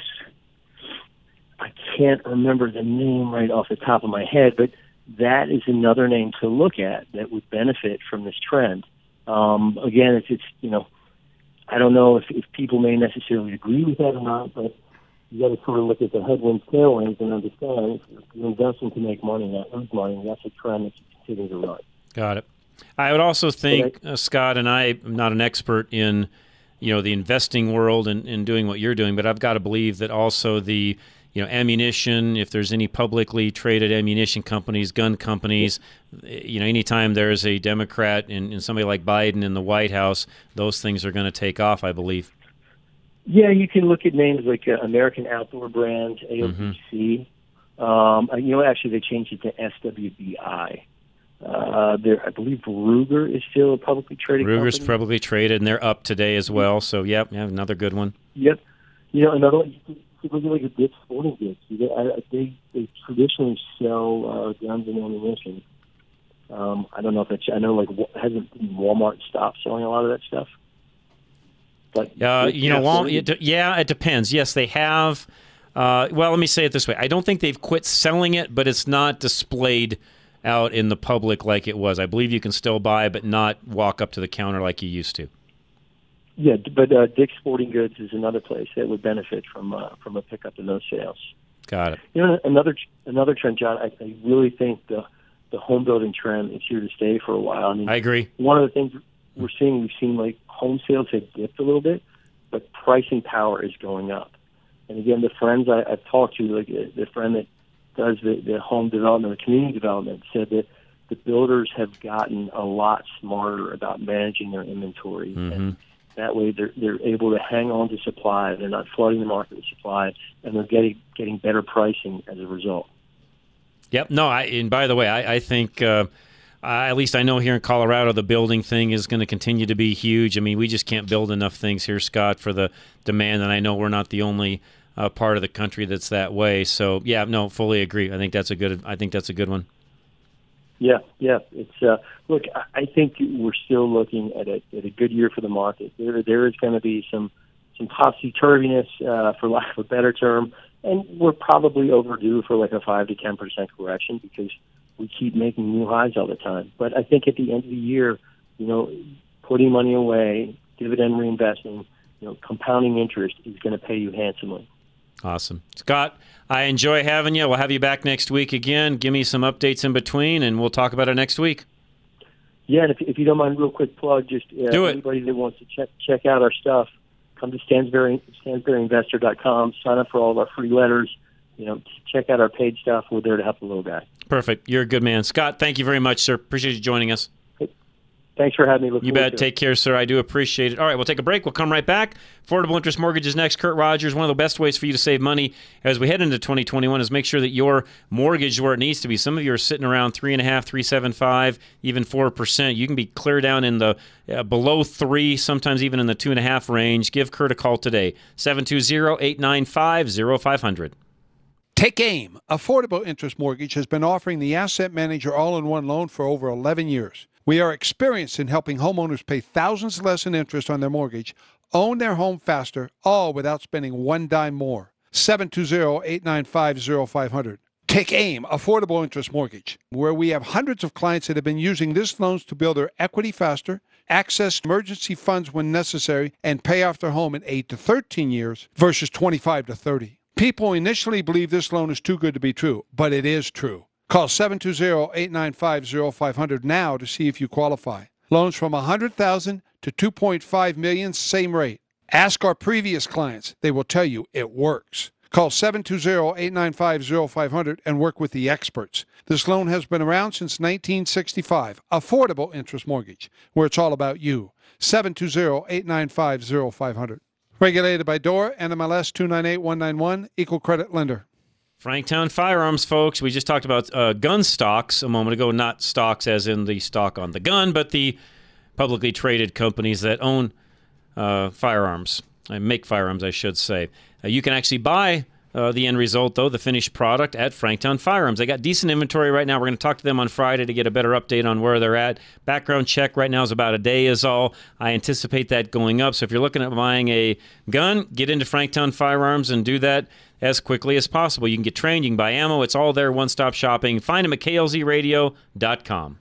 I can't remember the name right off the top of my head, but that is another name to look at that would benefit from this trend. Um, again, it's, it's, you know, I don't know if, if people may necessarily agree with that or not, but you got to sort of look at the headwinds, tailwinds, and understand if you're investing to make money, not lose money, and that's a trend that you continue to run. Got it. I would also think, I, uh, Scott, and I am not an expert in, you know, the investing world and, and doing what you're doing, but I've got to believe that also the, you know, ammunition, if there's any publicly traded ammunition companies, gun companies, you know, anytime there's a Democrat and, and somebody like Biden in the White House, those things are going to take off, I believe. Yeah, you can look at names like uh, American Outdoor Brands, A O B C. Mm-hmm. Um, you know, actually, they changed it to S W B I. Uh, there, I believe Ruger is still a publicly traded Ruger's company. publicly traded, and they're up today as well. So, yep, yeah, another good one. Yep. You know, another one, you look at like a Dick's Sporting Goods. They, I, they, they traditionally sell uh, guns and ammunition. Um, I don't know if it's, I know like hasn't Walmart stopped selling a lot of that stuff? But uh, you know, Wal- it, yeah, it depends. Yes, they have. Uh, well, let me say it this way. I don't think they've quit selling it, but it's not displayed out in the public like it was. I believe you can still buy, but not walk up to the counter like you used to. Yeah, but uh, Dick's Sporting Goods is another place that would benefit from uh, from a pickup in those sales. Got it. You know, another another trend, John. I, I really think the the home building trend is here to stay for a while. I mean, I agree. One of the things we're seeing, we've seen like home sales have dipped a little bit, but pricing power is going up. And again, the friends I, I've talked to, like the friend that does the, the home development, the community development, said that the builders have gotten a lot smarter about managing their inventory. Mm-hmm. And that way they're, they're able to hang on to supply. They're not flooding the market with supply, and they're getting getting better pricing as a result. Yep. No, I, and by the way, I, I think, uh, I, at least I know here in Colorado, the building thing is going to continue to be huge. I mean, we just can't build enough things here, Scott, for the demand, and I know we're not the only Uh, part of the country that's that way. So yeah, no, fully agree. I think that's a good. I think that's a good one. Yeah, yeah. It's uh, look. I think we're still looking at a at a good year for the market. There there is going to be some some topsy turviness, uh, for lack of a better term, and we're probably overdue for like a five to ten percent correction because we keep making new highs all the time. But I think at the end of the year, you know, putting money away, dividend reinvesting, you know, compounding interest is going to pay you handsomely. Awesome. Scott, I enjoy having you. We'll have you back next week again. Give me some updates in between, and we'll talk about it next week. Yeah, and if, if you don't mind, real quick plug, just uh, Do it. Anybody that wants to check check out our stuff, come to Stansberry, Stansberry Investor dot com, sign up for all of our free letters. You know, check out our paid stuff. We're there to help the little guy. Perfect. You're a good man. Scott, thank you very much, sir. Appreciate you joining us. Thanks for having me. Look you bet. Take care, sir. I do appreciate it. All right, we'll take a break. We'll come right back. Affordable Interest Mortgages next. Kurt Rogers. One of the best ways for you to save money as we head into twenty twenty-one is make sure that your mortgage is where it needs to be. Some of you are sitting around three and a half, three seven five, even four percent. You can be clear down in the uh, below three, sometimes even in the two and a half range. Give Kurt a call today. seven two zero, eight nine five, zero five zero zero. Take AIM. Affordable Interest Mortgage has been offering the Asset Manager all-in-one loan for over eleven years. We are experienced in helping homeowners pay thousands less in interest on their mortgage, own their home faster, all without spending one dime more. seven two zero, eight nine five, zero five zero zero. Take AIM, Affordable Interest Mortgage, where we have hundreds of clients that have been using this loans to build their equity faster, access emergency funds when necessary, and pay off their home in eight to thirteen years versus twenty-five to thirty. People initially believe this loan is too good to be true, but it is true. Call seven two zero, eight nine five, zero five zero zero now to see if you qualify. Loans from one hundred thousand dollars to two point five million dollars, same rate. Ask our previous clients. They will tell you it works. Call seven two zero, eight nine five, zero five zero zero and work with the experts. This loan has been around since nineteen sixty-five. Affordable Interest Mortgage, where it's all about you. seven two zero, eight nine five, zero five zero zero. Regulated by D O R, N M L S two nine eight one nine one, Equal Credit Lender. Franktown Firearms, folks. We just talked about uh, gun stocks a moment ago. Not stocks as in the stock on the gun, but the publicly traded companies that own uh, firearms, uh, make firearms, I should say. Uh, you can actually buy uh, the end result, though, the finished product at Franktown Firearms. They got decent inventory right now. We're going to talk to them on Friday to get a better update on where they're at. Background check right now is about a day is all. I anticipate that going up. So if you're looking at buying a gun, get into Franktown Firearms and do that as quickly as possible. You can get trained, you can buy ammo. It's all there, one-stop shopping. Find them at K L Z radio dot com.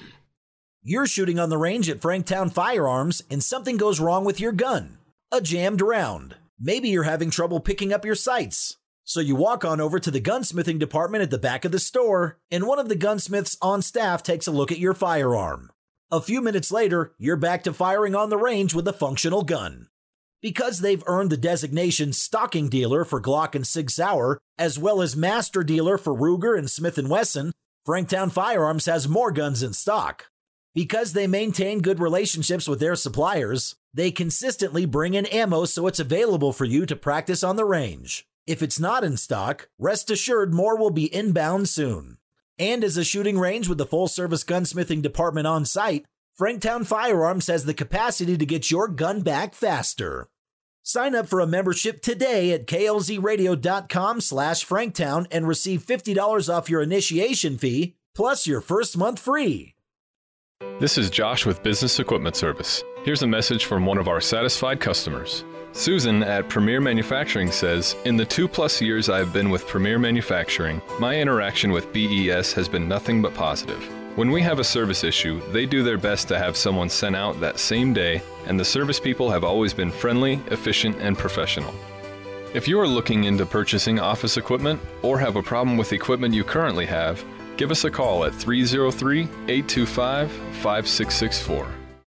You're shooting on the range at Franktown Firearms and something goes wrong with your gun. A jammed round. Maybe you're having trouble picking up your sights. So you walk on over to the gunsmithing department at the back of the store, and one of the gunsmiths on staff takes a look at your firearm. A few minutes later, you're back to firing on the range with a functional gun. Because they've earned the designation stocking dealer for Glock and Sig Sauer, as well as master dealer for Ruger and Smith and Wesson, Franktown Firearms has more guns in stock. Because they maintain good relationships with their suppliers, they consistently bring in ammo so it's available for you to practice on the range. If it's not in stock, rest assured more will be inbound soon. And as a shooting range with the full-service gunsmithing department on site, Franktown Firearms has the capacity to get your gun back faster. Sign up for a membership today at klzradio.com slash Franktown and receive fifty dollars off your initiation fee, plus your first month free. This is Josh with Business Equipment Service. Here's a message from one of our satisfied customers. Susan at Premier Manufacturing says, in the two plus years I have been with Premier Manufacturing, my interaction with B E S has been nothing but positive. When we have a service issue, they do their best to have someone sent out that same day, and the service people have always been friendly, efficient, and professional. If you are looking into purchasing office equipment or have a problem with the equipment you currently have, give us a call at three oh three, eight two five, five six six four.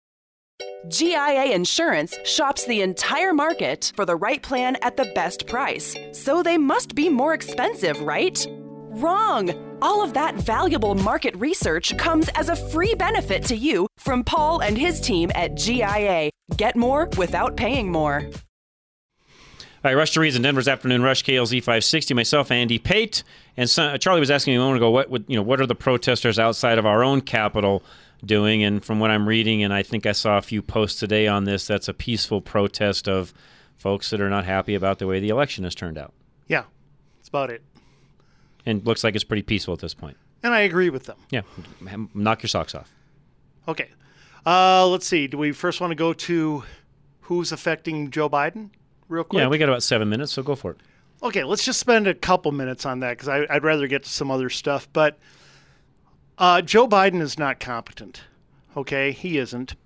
G I A Insurance shops the entire market for the right plan at the best price. So they must be more expensive, right? Wrong! All of that valuable market research comes as a free benefit to you from Paul and his team at G I A. Get more without paying more. All right, Rush to Reason, Denver's Afternoon Rush, K L Z five sixty. Myself, Andy Pate, and son, Charlie was asking me a moment ago, what would, you know, what are the protesters outside of our own capital doing? And from what I'm reading, and I think I saw a few posts today on this, that's a peaceful protest of folks that are not happy about the way the election has turned out. Yeah, that's about it. And looks like it's pretty peaceful at this point. And I agree with them. Yeah, knock your socks off. Okay. Uh, let's see. Do we first want to go to who's affecting Joe Biden real quick? Yeah, we got about seven minutes, so go for it. Okay, let's just spend a couple minutes on that because I'd rather get to some other stuff. But uh, Joe Biden is not competent. Okay, he isn't.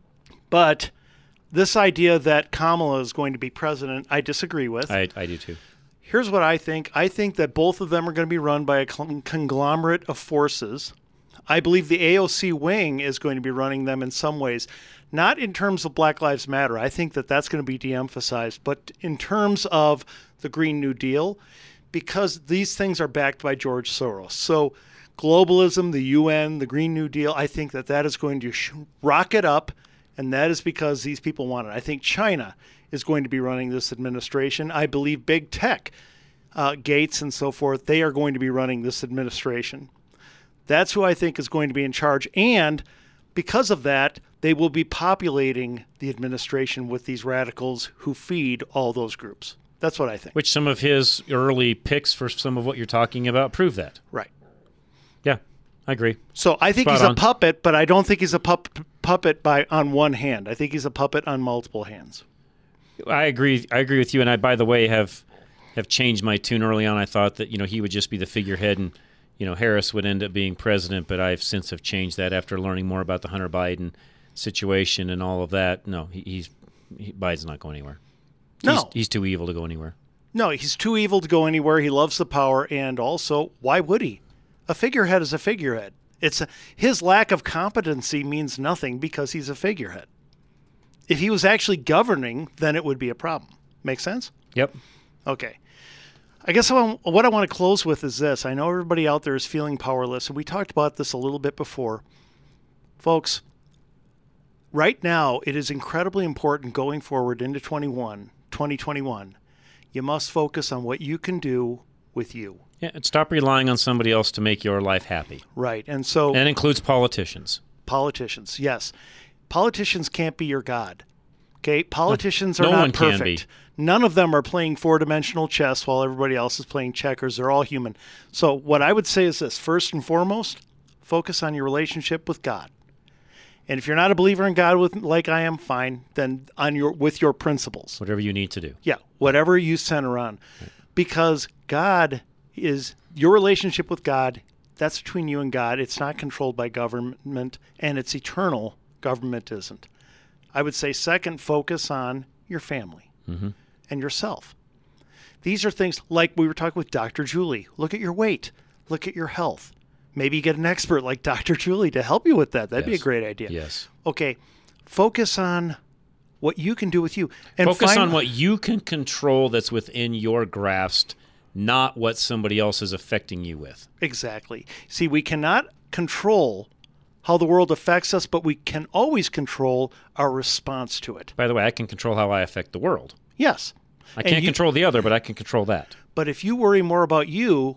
But this idea that Kamala is going to be president, I disagree with. I, I do too. Here's what I think. I think that both of them are going to be run by a conglomerate of forces. I believe the A O C wing is going to be running them in some ways, not in terms of Black Lives Matter. I think that that's going to be de-emphasized, but in terms of the Green New Deal, because these things are backed by George Soros. So globalism, the U N, the Green New Deal, I think that that is going to rocket up, and that is because these people want it. I think China is going to be running this administration. I believe big tech, uh, Gates and so forth, they are going to be running this administration. That's who I think is going to be in charge. And because of that, they will be populating the administration with these radicals who feed all those groups. That's what I think. Which some of his early picks for some of what you're talking about prove that. Right. Yeah, I agree. So I think Spot he's on. a puppet, but I don't think he's a pup- puppet by on one hand. I think he's a puppet on multiple hands. I agree. I agree with you. And I, by the way, have have changed my tune early on. I thought that, you know, he would just be the figurehead and, you know, Harris would end up being president. But I've since have changed that after learning more about the Hunter Biden situation and all of that. No, he, he's he, Biden's not going anywhere. No, he's, he's too evil to go anywhere. No, he's too evil to go anywhere. He loves the power, and also, why would he? A figurehead is a figurehead. It's a, his lack of competency means nothing because he's a figurehead. If he was actually governing, then it would be a problem. Make sense? Yep. Okay. I guess I want, what I want to close with is this. I know everybody out there is feeling powerless, and we talked about this a little bit before. Folks, right now it is incredibly important going forward into twenty-one, twenty twenty-one. You must focus on what you can do with you. Yeah, and stop relying on somebody else to make your life happy. Right. And so and that includes politicians. Politicians, yes. Politicians can't be your God. Okay? Politicians No are not one can perfect. be. None of them are playing four-dimensional chess while everybody else is playing checkers. They're all human. So what I would say is this. First and foremost, focus on your relationship with God. And if you're not a believer in God with like I am, fine. Then on your with your principles. Whatever you need to do. Yeah, whatever you center on. Because God is your relationship with God, that's between you and God. It's not controlled by government, and it's eternal. Government isn't. I would say second, focus on your family mm-hmm. and yourself. These are things like we were talking with Doctor Julie. Look at your weight. Look at your health. Maybe you get an expert like Doctor Julie to help you with that. That'd yes. be a great idea. Yes. Okay. Focus on what you can do with you. And focus find, on what you can control that's within your grasp, not what somebody else is affecting you with. Exactly. See, we cannot control how the world affects us, but we can always control our response to it. By the way, I can control how I affect the world. Yes. I can't you, control the other, but I can control that. But if you worry more about you,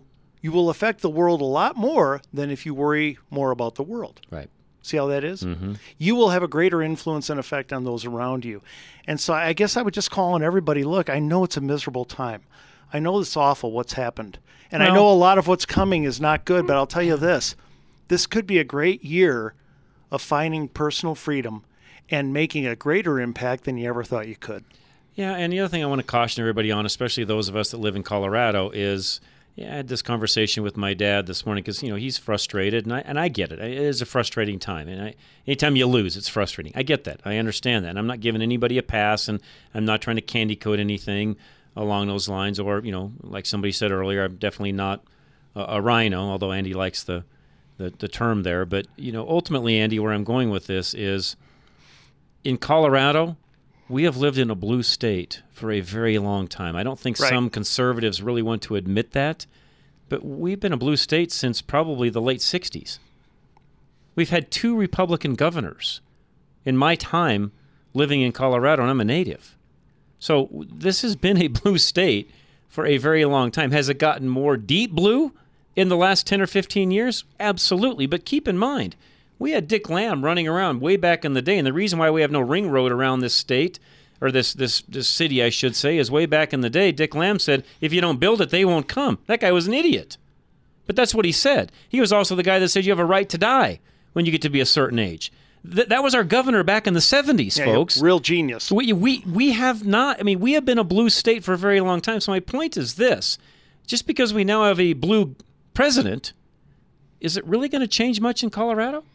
you will affect the world a lot more than if you worry more about the world. Right. See how that is? Mm-hmm. You will have a greater influence and effect on those around you. And so I guess I would just call on everybody, look, I know it's a miserable time. I know it's awful what's happened. And Well- I know a lot of what's coming is not good, but I'll tell you this. This could be a great year of finding personal freedom and making a greater impact than you ever thought you could. Yeah, and the other thing I want to caution everybody on, especially those of us that live in Colorado, is yeah, I had this conversation with my dad this morning because, you know, he's frustrated, and I and I get it. It is a frustrating time, and I, anytime you lose, it's frustrating. I get that. I understand that, and I'm not giving anybody a pass, and I'm not trying to candy coat anything along those lines, or, you know, like somebody said earlier, I'm definitely not a, a rhino, although Andy likes the, the, the term there. But, you know, ultimately, Andy, where I'm going with this is in Colorado, we have lived in a blue state for a very long time. I don't think Right. some conservatives really want to admit that, but we've been a blue state since probably the late sixties. We've had two Republican governors in my time living in Colorado, and I'm a native. So this has been a blue state for a very long time. Has it gotten more deep blue in the last ten or fifteen years? Absolutely. But keep in mind, we had Dick Lamb running around way back in the day, and the reason why we have no ring road around this state, or this this this city, I should say, is way back in the day, Dick Lamb said, if you don't build it, they won't come. That guy was an idiot. But that's what he said. He was also the guy that said you have a right to die when you get to be a certain age. Th- that was our governor back in the seventies, Yeah, folks. real genius. We, we, we have not, I mean, we have been a blue state for a very long time. So my point is this. Just because we now have a blue president, is it really going to change much in Colorado?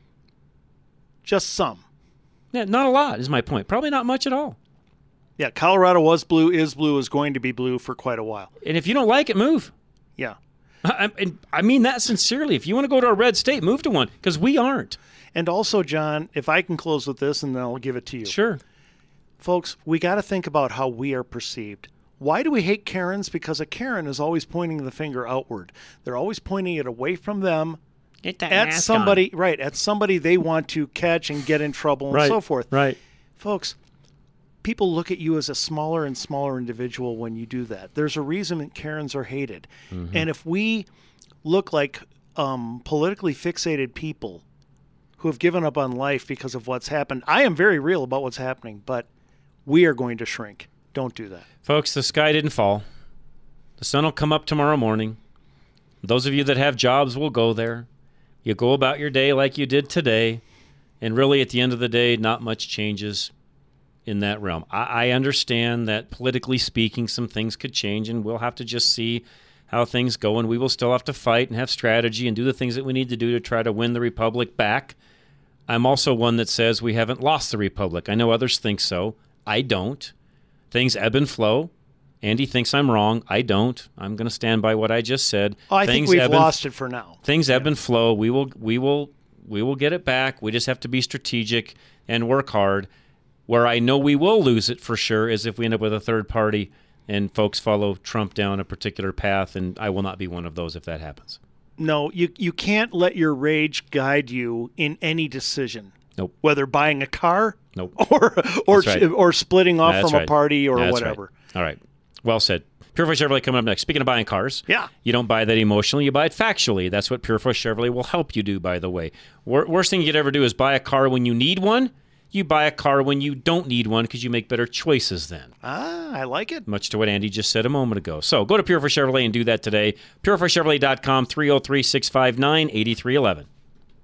Just some. Yeah, not a lot is my point. Probably not much at all. Yeah, Colorado was blue, is blue, is going to be blue for quite a while. And if you don't like it, move. Yeah. I, I, I mean that sincerely. If you want to go to a red state, move to one, because we aren't. And also, John, if I can close with this, and then I'll give it to you. Sure. Folks, we got to think about how we are perceived. Why do we hate Karens? Because a Karen is always pointing the finger outward. They're always pointing it away from them Get that at mask somebody, right, at somebody they want to catch and get in trouble and Right, so forth. right. Folks, people look at you as a smaller and smaller individual when you do that. There's a reason that Karens are hated. Mm-hmm. And if we look like um, politically fixated people who have given up on life because of what's happened, I am very real about what's happening, but we are going to shrink. Don't do that. Folks, the sky didn't fall. The sun will come up tomorrow morning. Those of you that have jobs will go there. You go about your day like you did today, and really at the end of the day, not much changes in that realm. I, I understand that politically speaking, some things could change, and we'll have to just see how things go, and we will still have to fight and have strategy and do the things that we need to do to try to win the Republic back. I'm also one that says we haven't lost the Republic. I know others think so. I don't. Things ebb and flow. Andy thinks I'm wrong. I don't. I'm going to stand by what I just said. Oh, I things think we've ebb and- lost it for now. Things ebb and flow. We will, we will, we will get it back. We just have to be strategic and work hard. Where I know we will lose it for sure is if we end up with a third party and folks follow Trump down a particular path, and I will not be one of those if that happens. No, you you can't let your rage guide you in any decision. Nope. Whether buying a car, Nope. or or That's right. or splitting off That's from right. a party or That's whatever. right. All right. Well said. Pure Voice Chevrolet coming up next. Speaking of buying cars, Yeah. you don't buy that emotionally, you buy it factually. That's what Pure Voice Chevrolet will help you do, by the way. Wor- worst thing you could ever do is buy a car when you need one. You buy a car when you don't need one because you make better choices then. Ah, I like it. Much to what Andy just said a moment ago. So go to Pure Voice Chevrolet and do that today. pure voice chevrolet dot com, three oh three, six five nine, eight three one one.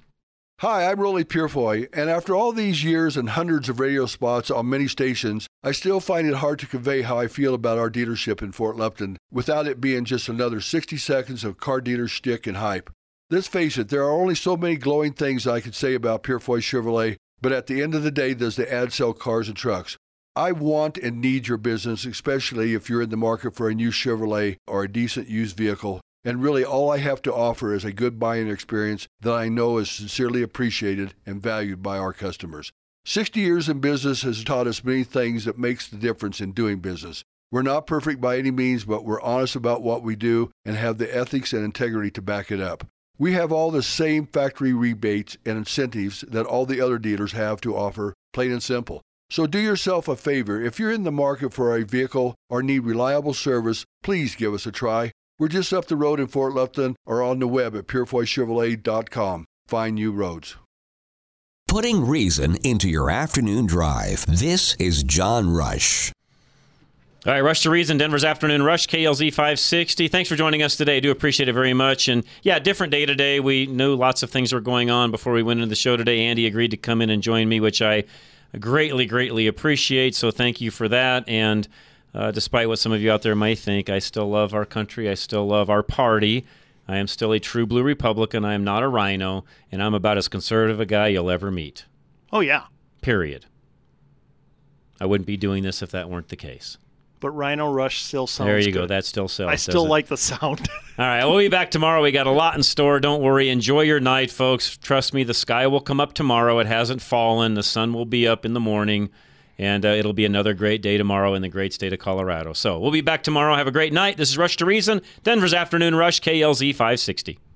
Hi, I'm Rolly Purefoy, and after all these years and hundreds of radio spots on many stations, I still find it hard to convey how I feel about our dealership in Fort Lupton without it being just another sixty seconds of car dealer shtick and hype. Let's face it, there are only so many glowing things I could say about Purefoy Chevrolet, but at the end of the day, does the ad sell cars and trucks? I want and need your business, especially if you're in the market for a new Chevrolet or a decent used vehicle. And really, all I have to offer is a good buying experience that I know is sincerely appreciated and valued by our customers. sixty years in business has taught us many things that makes the difference in doing business. We're not perfect by any means, but we're honest about what we do and have the ethics and integrity to back it up. We have all the same factory rebates and incentives that all the other dealers have to offer, plain and simple. So do yourself a favor. If you're in the market for a vehicle or need reliable service, please give us a try. We're just up the road in Fort Lupton or on the web at purefoy chevrolet dot com. Find new roads. Putting reason into your afternoon drive. This is John Rush. All right, Rush to Reason, Denver's Afternoon Rush, K L Z five sixty. Thanks for joining us today. I do appreciate it very much. And, yeah, different day today. We knew lots of things were going on before we went into the show today. Andy agreed to come in and join me, which I greatly, greatly appreciate. So thank you for that. And uh, despite what some of you out there might think, I still love our country. I still love our party. I am still a true blue Republican. I am not a rhino, and I'm about as conservative a guy you'll ever meet. Oh, yeah. Period. I wouldn't be doing this if that weren't the case. But Rhino Rush still sounds There you good. go. That still sells. I still like the sound. All right. We'll be back tomorrow. We got a lot in store. Don't worry. Enjoy your night, folks. Trust me, the sky will come up tomorrow. It hasn't fallen. The sun will be up in the morning. And uh, it'll be another great day tomorrow in the great state of Colorado. So we'll be back tomorrow. Have a great night. This is Rush to Reason, Denver's Afternoon Rush, K L Z five sixty.